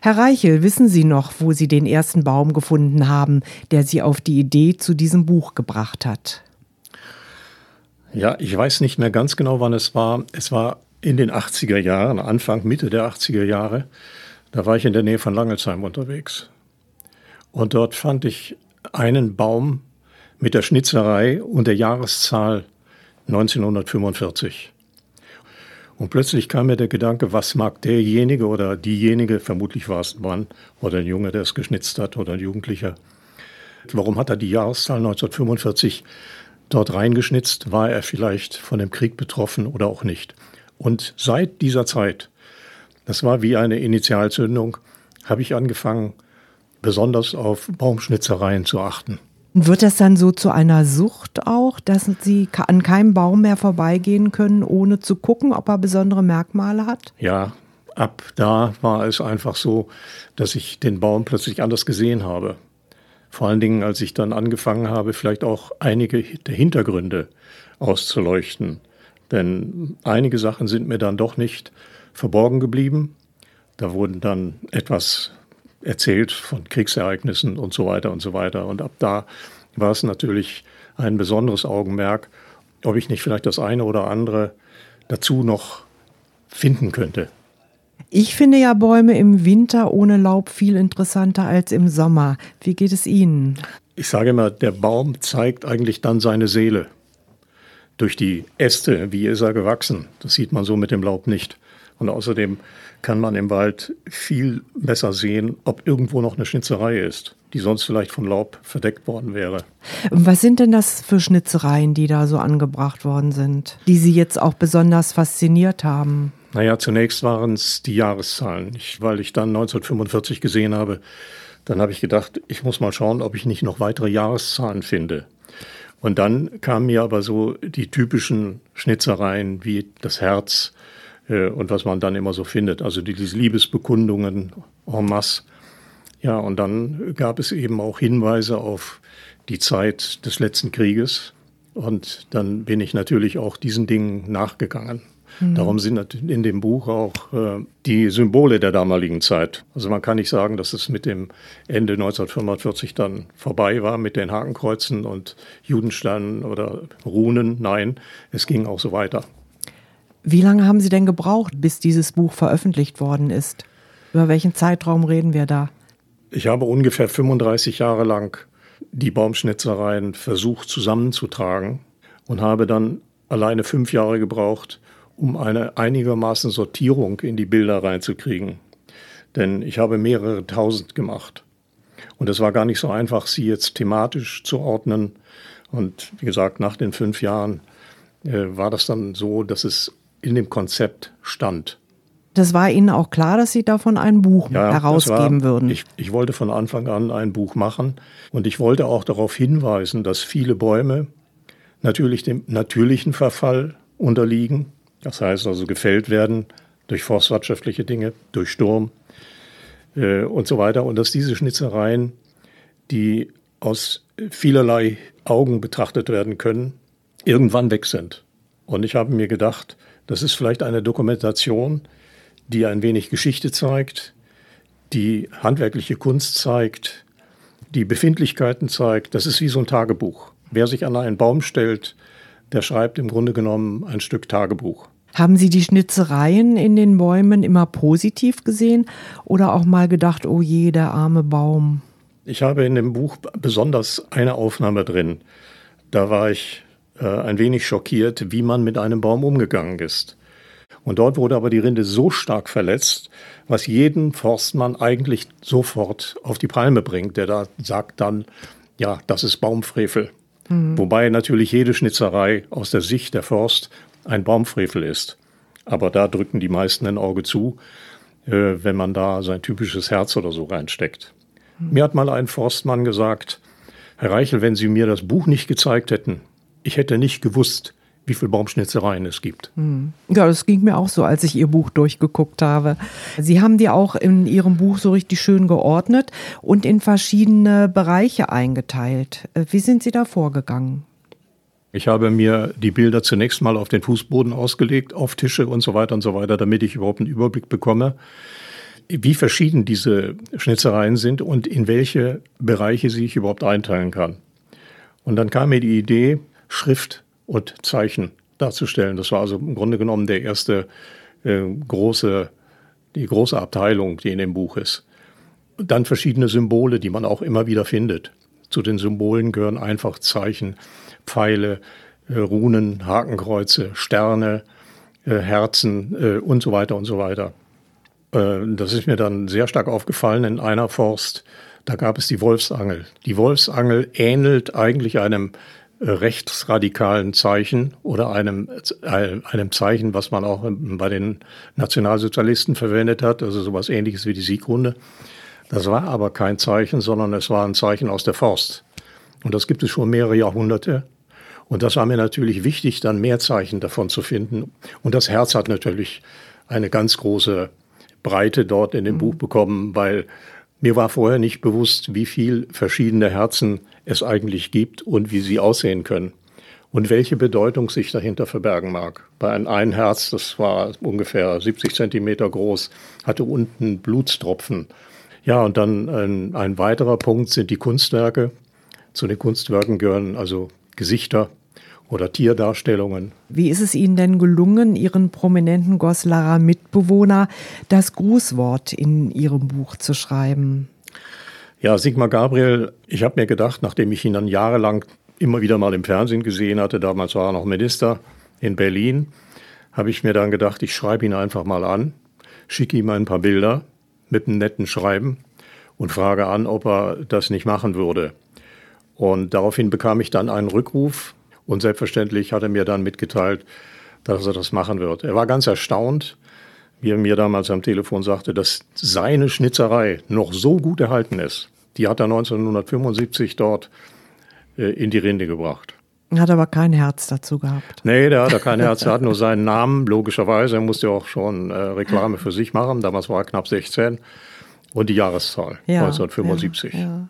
Herr Reichel, wissen Sie noch, wo Sie den ersten Baum gefunden haben, der Sie auf die Idee zu diesem Buch gebracht hat? Ja, ich weiß nicht mehr ganz genau, wann es war. Es war in den 80er Jahren, Anfang, Mitte der 80er Jahre. Da war ich in der Nähe von Langelsheim unterwegs. Und dort fand ich einen Baum mit der Schnitzerei und der Jahreszahl 1945. Und plötzlich kam mir der Gedanke, was mag derjenige oder diejenige, vermutlich war es ein Mann oder ein Junge, der es geschnitzt hat oder ein Jugendlicher. Warum hat er die Jahreszahl 1945 dort reingeschnitzt? War er vielleicht von dem Krieg betroffen oder auch nicht? Und seit dieser Zeit, das war wie eine Initialzündung, habe ich angefangen, besonders auf Baumschnitzereien zu achten. Wird das dann so zu einer Sucht auch, dass Sie an keinem Baum mehr vorbeigehen können, ohne zu gucken, ob er besondere Merkmale hat? Ja, ab da war es einfach so, dass ich den Baum plötzlich anders gesehen habe. Vor allen Dingen, als ich dann angefangen habe, vielleicht auch einige der Hintergründe auszuleuchten. Denn einige Sachen sind mir dann doch nicht verborgen geblieben. Da wurden dann etwas erzählt von Kriegsereignissen und so weiter und so weiter. Und ab da war es natürlich ein besonderes Augenmerk, ob ich nicht vielleicht das eine oder andere dazu noch finden könnte. Ich finde ja Bäume im Winter ohne Laub viel interessanter als im Sommer. Wie geht es Ihnen? Ich sage immer, der Baum zeigt eigentlich dann seine Seele. Durch die Äste, wie ist er gewachsen? Das sieht man so mit dem Laub nicht. Und außerdem kann man im Wald viel besser sehen, ob irgendwo noch eine Schnitzerei ist, die sonst vielleicht von Laub verdeckt worden wäre. Was sind denn das für Schnitzereien, die da so angebracht worden sind, die Sie jetzt auch besonders fasziniert haben? Naja, zunächst waren es die Jahreszahlen. Weil ich dann 1945 gesehen habe, dann habe ich gedacht, ich muss mal schauen, ob ich nicht noch weitere Jahreszahlen finde. Und dann kamen mir aber so die typischen Schnitzereien wie das Herz und was man dann immer so findet. Also diese Liebesbekundungen en masse. Ja, und dann gab es eben auch Hinweise auf die Zeit des letzten Krieges. Und dann bin ich natürlich auch diesen Dingen nachgegangen. Darum sind in dem Buch auch die Symbole der damaligen Zeit. Also man kann nicht sagen, dass es mit dem Ende 1945 dann vorbei war mit den Hakenkreuzen und Judensternen oder Runen. Nein, es ging auch so weiter. Wie lange haben Sie denn gebraucht, bis dieses Buch veröffentlicht worden ist? Über welchen Zeitraum reden wir da? Ich habe ungefähr 35 Jahre lang die Baumschnitzereien versucht zusammenzutragen und habe dann alleine 5 Jahre gebraucht, um eine einigermaßen Sortierung in die Bilder reinzukriegen. Denn ich habe mehrere tausend gemacht. Und es war gar nicht so einfach, sie jetzt thematisch zu ordnen. Und wie gesagt, nach den 5 Jahren war das dann so, dass es in dem Konzept stand. Das war Ihnen auch klar, dass Sie davon ein Buch herausgeben würden? Ich wollte von Anfang an ein Buch machen. Und ich wollte auch darauf hinweisen, dass viele Bäume natürlich dem natürlichen Verfall unterliegen. Das heißt also gefällt werden durch forstwirtschaftliche Dinge, durch Sturm und so weiter. Und dass diese Schnitzereien, die aus vielerlei Augen betrachtet werden können, irgendwann weg sind. Und ich habe mir gedacht, das ist vielleicht eine Dokumentation, die ein wenig Geschichte zeigt, die handwerkliche Kunst zeigt, die Befindlichkeiten zeigt. Das ist wie so ein Tagebuch. Wer sich an einen Baum stellt, der schreibt im Grunde genommen ein Stück Tagebuch. Haben Sie die Schnitzereien in den Bäumen immer positiv gesehen oder auch mal gedacht, oh je, der arme Baum? Ich habe in dem Buch besonders eine Aufnahme drin. Da war ich ein wenig schockiert, wie man mit einem Baum umgegangen ist. Und dort wurde aber die Rinde so stark verletzt, was jeden Forstmann eigentlich sofort auf die Palme bringt, der da sagt dann, ja, das ist Baumfrevel. Wobei natürlich jede Schnitzerei aus der Sicht der Forst ein Baumfrevel ist. Aber da drücken die meisten ein Auge zu, wenn man da sein typisches Herz oder so reinsteckt. Mir hat mal ein Forstmann gesagt, Herr Reichel, wenn Sie mir das Buch nicht gezeigt hätten, ich hätte nicht gewusst, wie viele Baumschnitzereien es gibt. Ja, das ging mir auch so, als ich Ihr Buch durchgeguckt habe. Sie haben die auch in Ihrem Buch so richtig schön geordnet und in verschiedene Bereiche eingeteilt. Wie sind Sie da vorgegangen? Ich habe mir die Bilder zunächst mal auf den Fußboden ausgelegt, auf Tische und so weiter, damit ich überhaupt einen Überblick bekomme. wie verschieden diese Schnitzereien sind und in welche Bereiche sie ich überhaupt einteilen kann. Und dann kam mir die Idee, Schrift und Zeichen darzustellen. Das war also im Grunde genommen die große Abteilung, die in dem Buch ist. Und dann verschiedene Symbole, die man auch immer wieder findet. Zu den Symbolen gehören einfach Zeichen, Pfeile, Runen, Hakenkreuze, Sterne, Herzen und so weiter und so weiter. Das ist mir dann sehr stark aufgefallen in einer Forst. Da gab es die Wolfsangel. Die Wolfsangel ähnelt eigentlich einem rechtsradikalen Zeichen oder einem Zeichen, was man auch bei den Nationalsozialisten verwendet hat, also sowas Ähnliches wie die Siegrunde. Das war aber kein Zeichen, sondern es war ein Zeichen aus der Forst. Und das gibt es schon mehrere Jahrhunderte. Und das war mir natürlich wichtig, dann mehr Zeichen davon zu finden. Und das Herz hat natürlich eine ganz große Breite dort in dem Buch bekommen, weil mir war vorher nicht bewusst, wie viel verschiedene Herzen es eigentlich gibt und wie sie aussehen können und welche Bedeutung sich dahinter verbergen mag. Bei ein Herz, das war ungefähr 70 Zentimeter groß, hatte unten Blutstropfen. Ja, und dann ein weiterer Punkt sind die Kunstwerke. Zu den Kunstwerken gehören also Gesichter oder Tierdarstellungen. Wie ist es Ihnen denn gelungen, Ihren prominenten Goslarer Mitbewohner das Grußwort in Ihrem Buch zu schreiben? Ja, Sigmar Gabriel, ich habe mir gedacht, nachdem ich ihn dann jahrelang immer wieder mal im Fernsehen gesehen hatte, damals war er noch Minister in Berlin, habe ich mir dann gedacht, ich schreibe ihn einfach mal an, schicke ihm ein paar Bilder mit einem netten Schreiben und frage an, ob er das nicht machen würde. Und daraufhin bekam ich dann einen Rückruf und selbstverständlich hat er mir dann mitgeteilt, dass er das machen wird. Er war ganz erstaunt, wie er mir damals am Telefon sagte, dass seine Schnitzerei noch so gut erhalten ist. Die hat er 1975 dort in die Rinde gebracht. Hat aber kein Herz dazu gehabt. Nee, der hat kein Herz, er hat nur seinen Namen, logischerweise. Er musste ja auch schon Reklame für sich machen. Damals war er knapp 16. Und die Jahreszahl, 1975. Ja.